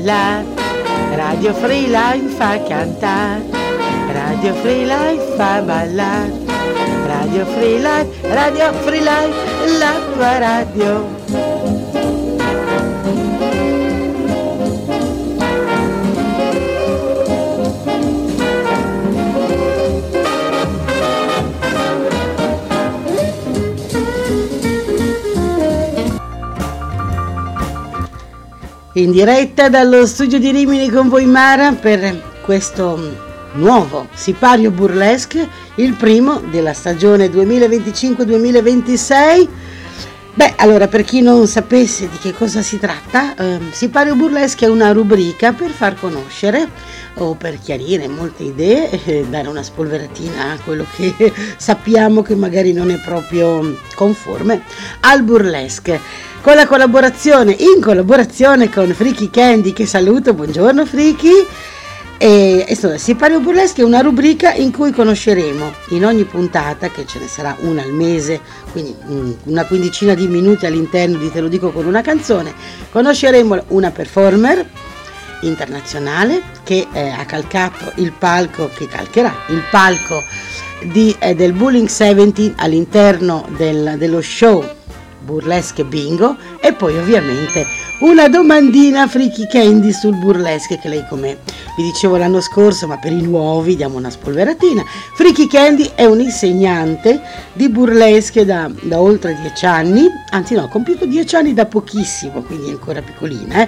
ballare, Radio Free Life fa cantare, Radio Free Life fa ballare, Radio Free Life, la tua radio. In diretta dallo studio di Rimini con voi Mara per questo nuovo Sipario Burlesque, il primo della stagione 2025-2026. Beh, allora, per chi non sapesse di che cosa si tratta, Sipario Burlesque è una rubrica per far conoscere o per chiarire molte idee, dare una spolveratina a quello che sappiamo che magari non è proprio conforme al burlesque, con la collaborazione, in collaborazione con Freaky Candy, che saluto, buongiorno Freaky. E Sipario Burlesque è una rubrica in cui conosceremo in ogni puntata, che ce ne sarà una al mese, quindi una quindicina di minuti all'interno di Te lo dico con una canzone, conosceremo una performer internazionale che ha calcato il palco, che calcherà il palco del Bulling 70 all'interno dello show Burlesque Bingo, e poi ovviamente una domandina Freaky Candy sul burlesque, che lei, come vi dicevo l'anno scorso, ma per i nuovi diamo una spolveratina. Freaky Candy è un'insegnante di burlesque da oltre 10 anni, anzi no, ha compiuto 10 anni da pochissimo, quindi è ancora piccolina,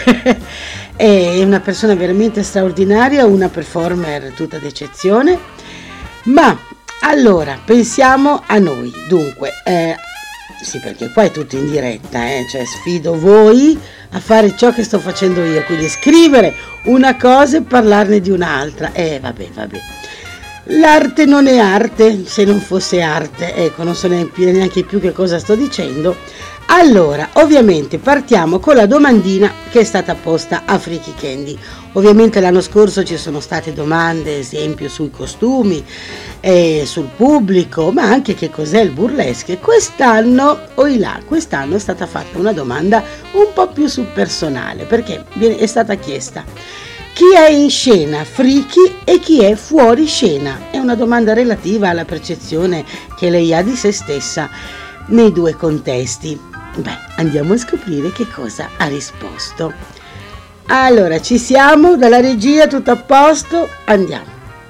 È una persona veramente straordinaria, una performer tutta d'eccezione. Ma allora pensiamo a noi, dunque sì, perché qua è tutto in diretta, cioè sfido voi a fare ciò che sto facendo io, quindi scrivere una cosa e parlarne di un'altra. Vabbè. L'arte non è arte se non fosse arte, ecco, non so neanche più che cosa sto dicendo. Allora, ovviamente partiamo con la domandina che è stata posta a Freaky Candy. Ovviamente l'anno scorso ci sono state domande, esempio sui costumi, sul pubblico, ma anche che cos'è il burlesque. Quest'anno è stata fatta una domanda un po' più sul personale, perché è stata chiesta: chi è in scena Freaky e chi è fuori scena? È una domanda relativa alla percezione che lei ha di se stessa nei due contesti. Beh, andiamo a scoprire che cosa ha risposto. Allora, ci siamo, dalla regia, tutto a posto, andiamo.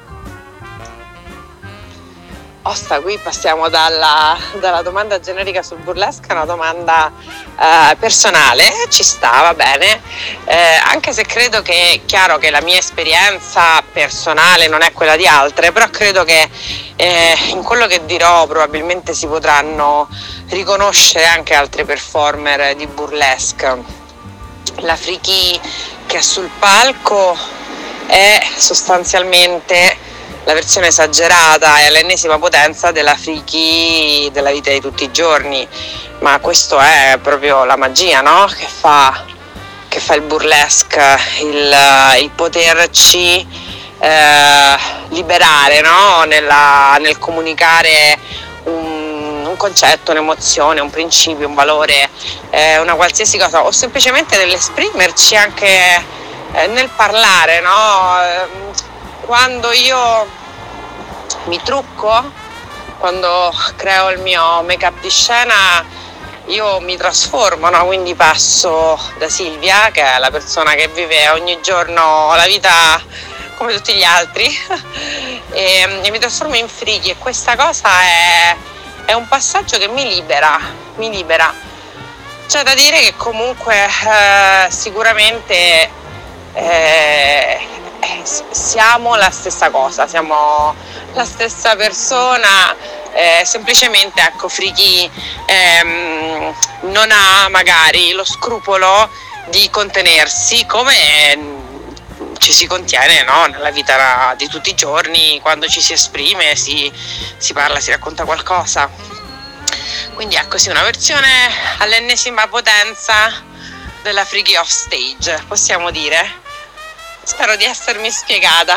Qui passiamo dalla domanda generica sul burlesque a una domanda personale, ci sta, va bene, anche se credo che è chiaro che la mia esperienza personale non è quella di altre, però credo che in quello che dirò probabilmente si potranno riconoscere anche altri performer di burlesque. La Freaky che è sul palco è sostanzialmente la versione esagerata e all'ennesima potenza della Freaky della vita di tutti i giorni, ma questo è proprio la magia, no? Che fa il burlesque, il poterci liberare, no? Nel comunicare un concetto, un'emozione, un principio, un valore, una qualsiasi cosa, o semplicemente nell'esprimerci anche nel parlare, no? Quando io mi trucco, quando creo il mio make-up di scena, io mi trasformo, no? Quindi passo da Silvia, che è la persona che vive ogni giorno la vita come tutti gli altri, e mi trasformo in Freaky, e questa cosa è un passaggio che mi libera. C'è da dire che comunque sicuramente siamo la stessa cosa, siamo la stessa persona, semplicemente ecco, Freaky non ha magari lo scrupolo di contenersi come ci si contiene, no? Nella vita di tutti i giorni, quando ci si esprime, si parla, si racconta qualcosa. Quindi ecco, sì, una versione all'ennesima potenza della Freaky off stage, possiamo dire. Spero di essermi spiegata.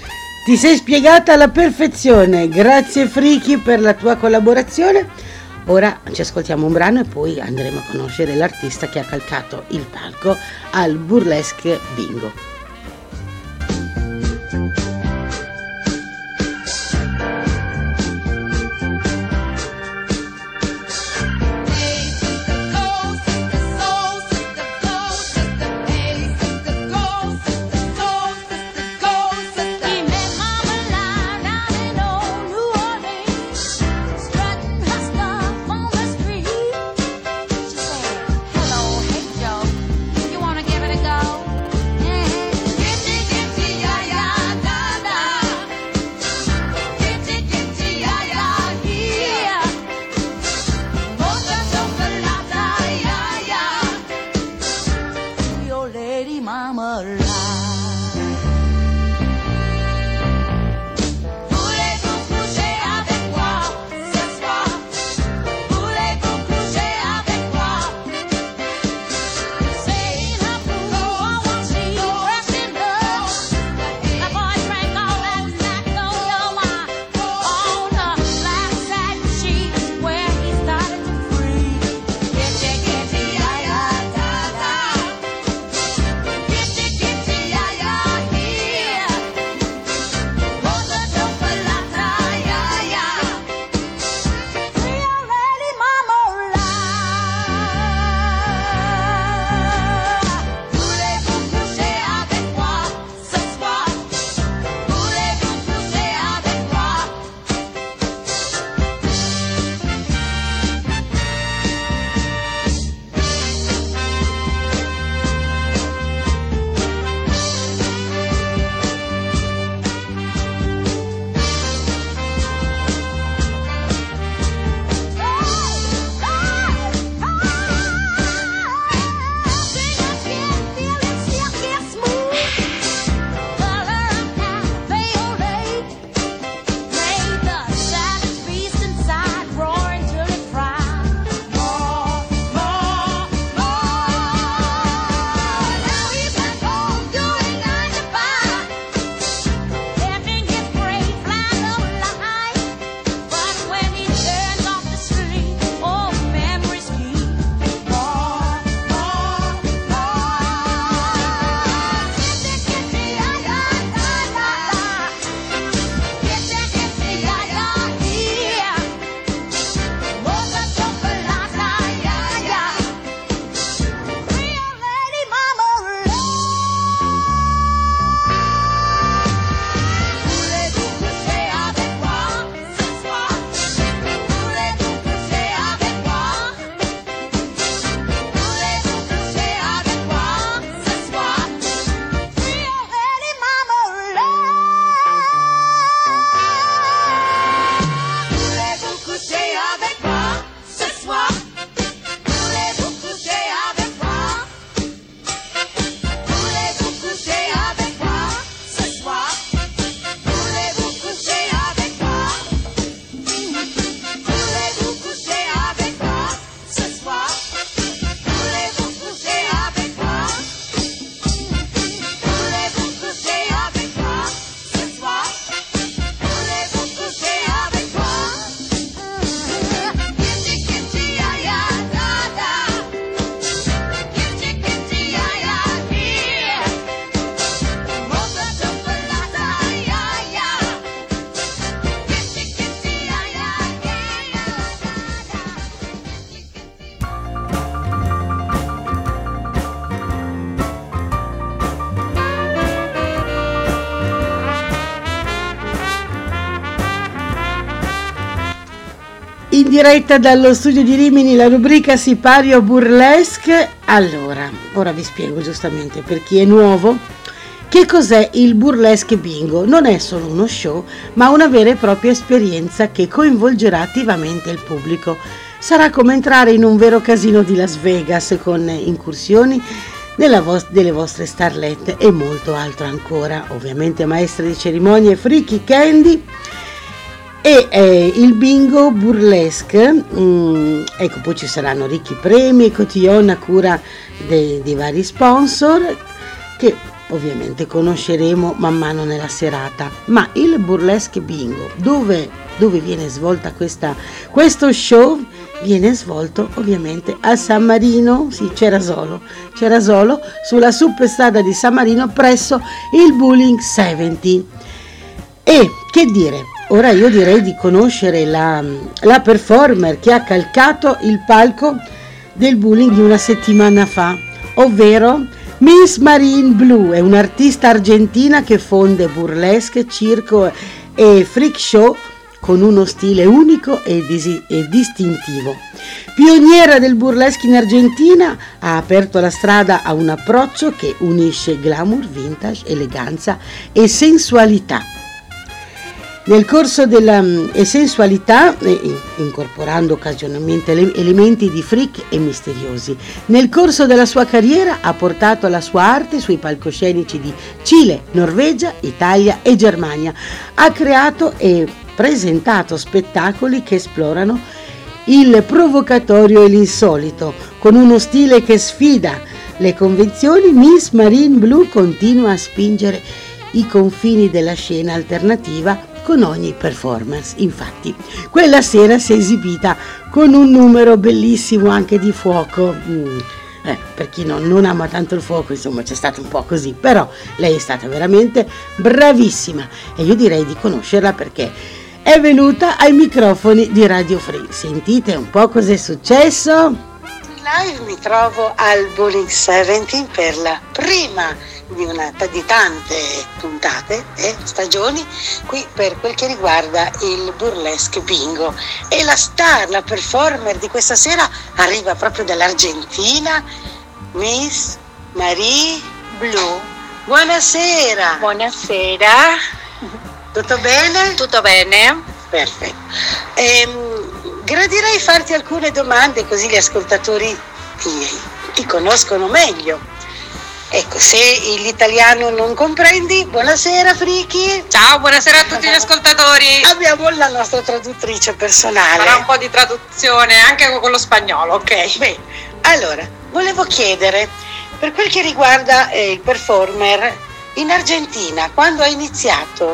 Ti sei spiegata alla perfezione, grazie Freaky per la tua collaborazione. Ora ci ascoltiamo un brano e poi andremo a conoscere l'artista che ha calcato il palco al Burlesque Bingo. In diretta dallo studio di Rimini la rubrica Sipario Burlesque. Allora, ora vi spiego giustamente per chi è nuovo che cos'è il Burlesque Bingo. Non è solo uno show, ma una vera e propria esperienza che coinvolgerà attivamente il pubblico. Sarà come entrare in un vero casino di Las Vegas con incursioni delle vostre starlette e molto altro ancora. Ovviamente maestre di cerimonie Freaky Candy e il bingo burlesque, ecco, poi ci saranno ricchi premi e cotillon a cura dei vari sponsor che ovviamente conosceremo man mano nella serata. Ma il Burlesque Bingo, dove viene svolta questo show, viene svolto ovviamente a San Marino, sì, Cerasolo, sulla superstrada di San Marino presso il Bowling 70. E che dire, ora io direi di conoscere la performer che ha calcato il palco del Bowling di una settimana fa, ovvero Miss Marine Blue. È un'artista argentina che fonde burlesque, circo e freak show con uno stile unico e distintivo. Pioniera del burlesque in Argentina, ha aperto la strada a un approccio che unisce glamour, vintage, eleganza e sensualità. Nel corso della sensualità, incorporando occasionalmente elementi di freak e misteriosi. Nel corso della sua carriera ha portato la sua arte sui palcoscenici di Cile, Norvegia, Italia e Germania. Ha creato e presentato spettacoli che esplorano il provocatorio e l'insolito. Con uno stile che sfida le convenzioni, Miss Marine Blue continua a spingere i confini della scena alternativa con ogni performance. Infatti, quella sera si è esibita con un numero bellissimo anche di fuoco. Per chi non ama tanto il fuoco, insomma, c'è stato un po' così, però lei è stata veramente bravissima e io direi di conoscerla perché è venuta ai microfoni di Radio Free. Sentite un po' cos'è successo. Live mi trovo al Bowling 70 per la prima di tante puntate e stagioni qui per quel che riguarda il burlesque bingo, e la star, la performer di questa sera arriva proprio dall'Argentina, Miss Marie Blue. Buonasera. Buonasera. Tutto bene? Tutto bene. Perfetto. Gradirei farti alcune domande così gli ascoltatori ti conoscono meglio. Ecco, se l'italiano non comprendi, buonasera Friki. Ciao, buonasera a tutti gli ascoltatori. Abbiamo la nostra traduttrice personale. Farà un po' di traduzione anche con lo spagnolo, ok? Bene, allora, volevo chiedere, per quel che riguarda il performer, in Argentina, quando hai iniziato,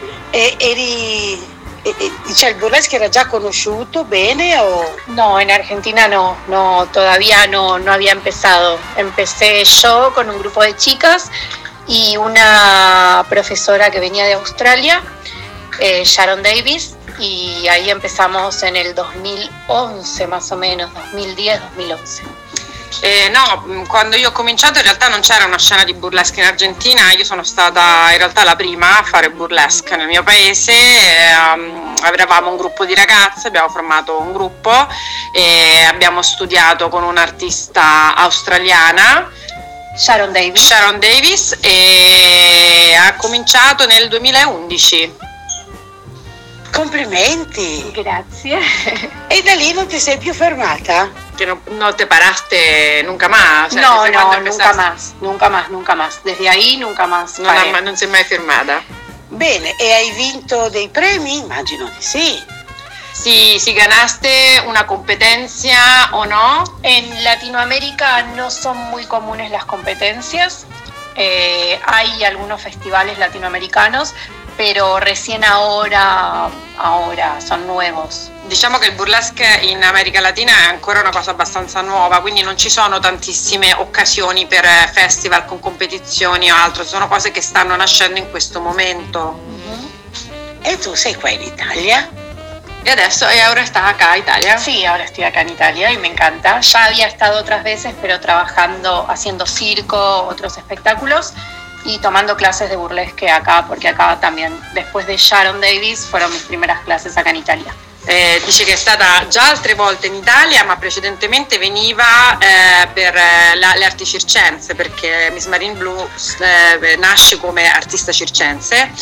cioè il burlesque era già conosciuto bene o...? No, en Argentina no, todavía no había empezado. Empecé yo con un grupo de chicas y una profesora que venía de Australia, Sharon Davis, y ahí empezamos en el 2011 más o menos, 2010-2011. No, quando io ho cominciato in realtà non c'era una scena di burlesque in Argentina, io sono stata in realtà la prima a fare burlesque nel mio paese. Eravamo un gruppo di ragazze, abbiamo formato un gruppo e abbiamo studiato con un'artista australiana, Sharon Davis, e ha cominciato nel 2011. Complimenti! Grazie. E da lì non ti sei più fermata? Que no te paraste nunca más. No, nunca más. Desde ahí nunca más. Non sei mai fermata. Bene, e hai vinto dei premi? Immagino di sì. Si ganaste una competencia o no. En Latinoamérica no son muy comunes las competencias. Hay algunos festivales latinoamericanos, pero recién ahora son nuevos. Diciamo che il burlesque in America Latina è ancora una cosa abbastanza nuova, quindi non ci sono tantissime occasioni per festival con competizioni o altro, sono cose che stanno nascendo in questo momento. E tu sei qua in Italia? Y ahora estás acá en Italia. Sí, ahora estoy acá en Italia y me encanta. Ya había estado otras veces, pero trabajando, haciendo circo, otros espectáculos y tomando clases de burlesque acá, porque acá también, después de Sharon Davis, fueron mis primeras clases acá in Italia. Dice che è stata già altre volte in Italia, ma precedentemente veniva per le arti circense, perché Miss Marine Blue nasce come artista circense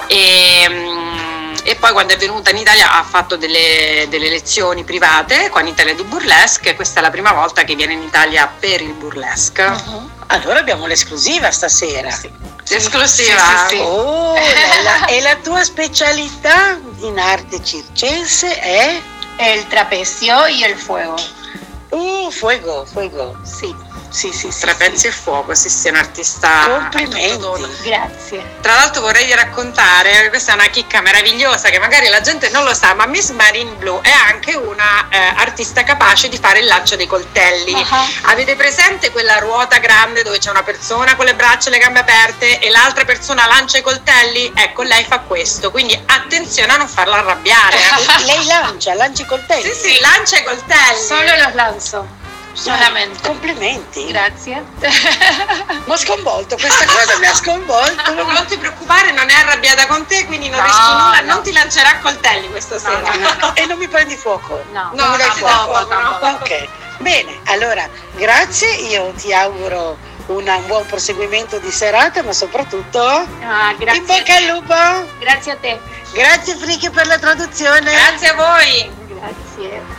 e poi quando è venuta in Italia ha fatto delle lezioni private qua in Italia di burlesque, e questa è la prima volta che viene in Italia per il burlesque. Allora abbiamo l'esclusiva stasera. Sì. Esclusiva. Sì. Oh, e la tua specialità in arte circense è? El trapecio y el fuego. Fuego. Sí. Sì, Tra pezzi e fuoco, sì, sei un artista. Complimenti. Grazie. Tra l'altro vorrei raccontare, questa è una chicca meravigliosa che magari la gente non lo sa, ma Miss Marine Blue è anche una artista capace di fare il lancio dei coltelli. Avete presente quella ruota grande dove c'è una persona con le braccia e le gambe aperte e l'altra persona lancia i coltelli? Ecco, lei fa questo, quindi attenzione a non farla arrabbiare. Lei lancia i coltelli? Sì, lancia i coltelli. Solo los lanzo. Solamente. Complimenti. Grazie. Mi ha sconvolto, questa cosa mi ha sconvolto. Non ti preoccupare, non è arrabbiata con te, quindi non rischi nulla, non ti lancerà coltelli questa sera. No. E non mi prendi fuoco? No, non mi dai fuoco. tampoco. Ok, bene, allora grazie, io ti auguro un buon proseguimento di serata, ma soprattutto Grazie. in bocca al lupo. Grazie a te. Grazie Friki per la traduzione. Grazie a voi. Grazie.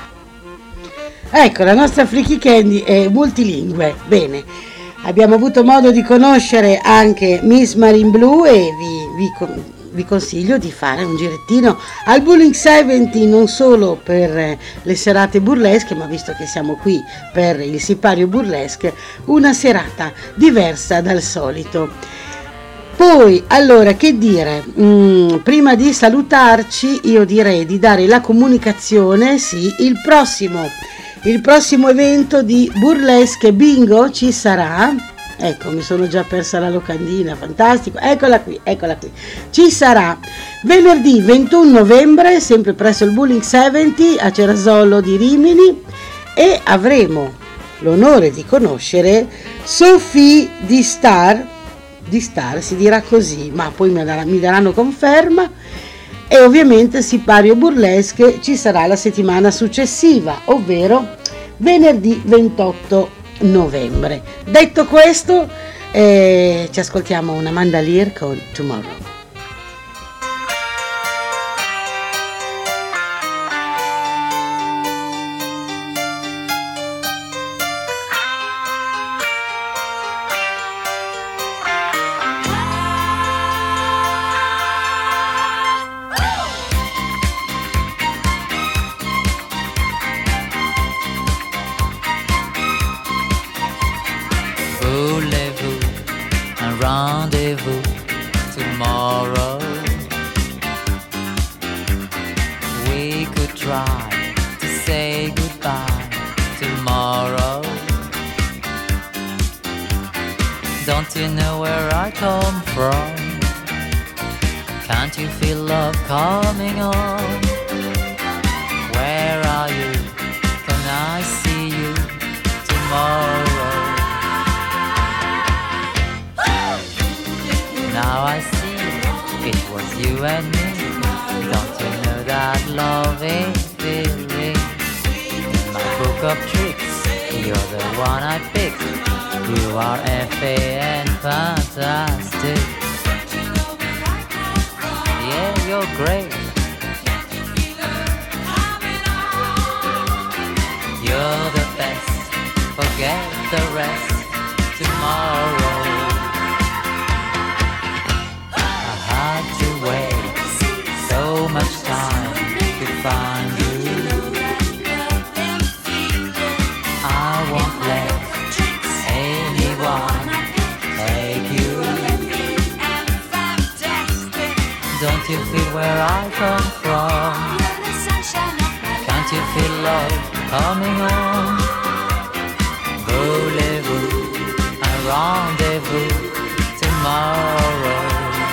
Ecco, la nostra Freaky Candy è multilingue. Bene, abbiamo avuto modo di conoscere anche Miss Marine Blue e vi consiglio di fare un girettino al Bowling 70, non solo per le serate burlesche, ma visto che siamo qui per il Sipario Burlesque, una serata diversa dal solito. Poi, allora, che dire, prima di salutarci io direi di dare la comunicazione, sì, il prossimo evento di Burlesque Bingo ci sarà, ecco, mi sono già persa la locandina, fantastico, eccola qui, ci sarà venerdì 21 novembre, sempre presso il Bowling 70 a Cerasolo di Rimini, e avremo l'onore di conoscere Sophie di Star si dirà così, ma poi mi daranno conferma. E ovviamente Sipario Burlesque ci sarà la settimana successiva, ovvero venerdì 28 novembre. Detto questo, ci ascoltiamo una Amanda Lear con Tomorrow. Rendezvous tomorrow. We could try to say goodbye tomorrow. Don't you know where I come from? Can't you feel love coming on? Where are you? Can I see you tomorrow? Now I see it was you and me. Don't you know that love is feeling? In my book of tricks, you're the one I picked. You are FA and fantastic. Yeah, you're great. You're the best. Forget the rest tomorrow. So much time to find you. I won't let anyone take you. Don't you feel where I come from? Can't you feel love coming on? Voulez-vous un rendezvous tomorrow?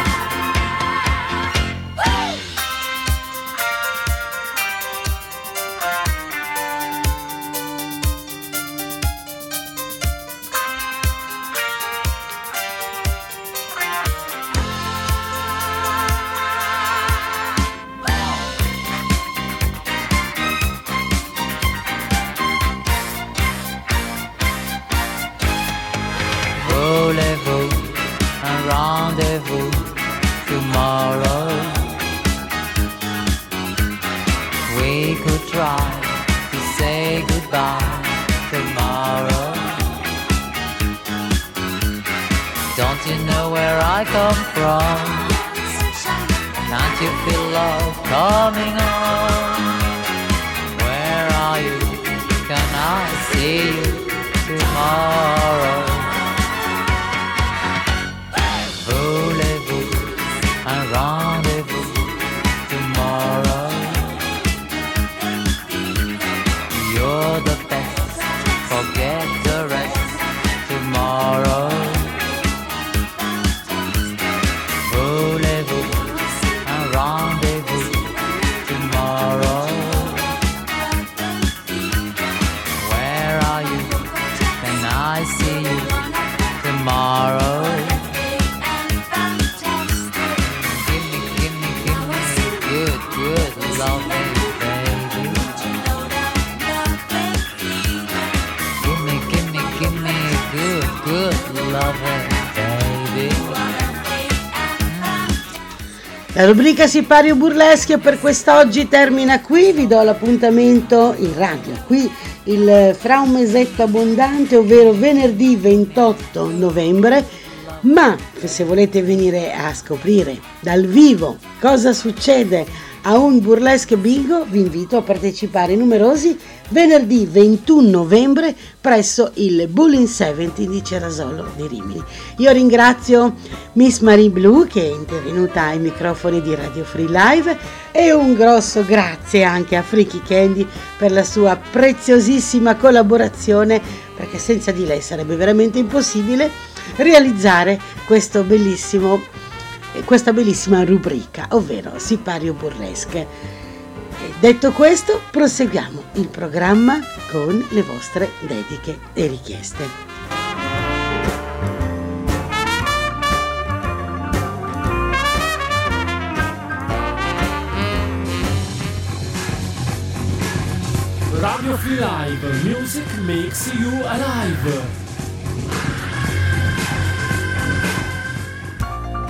Voulez-vous un rendez-vous tomorrow? We could try to say goodbye tomorrow. Don't you know where I come from? Can't you feel love coming on? Where are you? Can I see you tomorrow? La rubrica Sipario Burlesque per quest'oggi termina qui, vi do l'appuntamento in radio, qui fra un mesetto abbondante, ovvero venerdì 28 novembre, ma se volete venire a scoprire dal vivo cosa succede a un burlesque bingo, vi invito a partecipare numerosi venerdì 21 novembre presso il Bowling 70 di Cerasolo di Rimini. Io ringrazio Miss Marie Blue che è intervenuta ai microfoni di Radio Free Live e un grosso grazie anche a Freaky Candy per la sua preziosissima collaborazione, perché senza di lei sarebbe veramente impossibile realizzare questa bellissima rubrica, ovvero Sipario Burlesque. E detto questo, proseguiamo il programma con le vostre dediche e richieste. Radio Free Live, music makes you alive.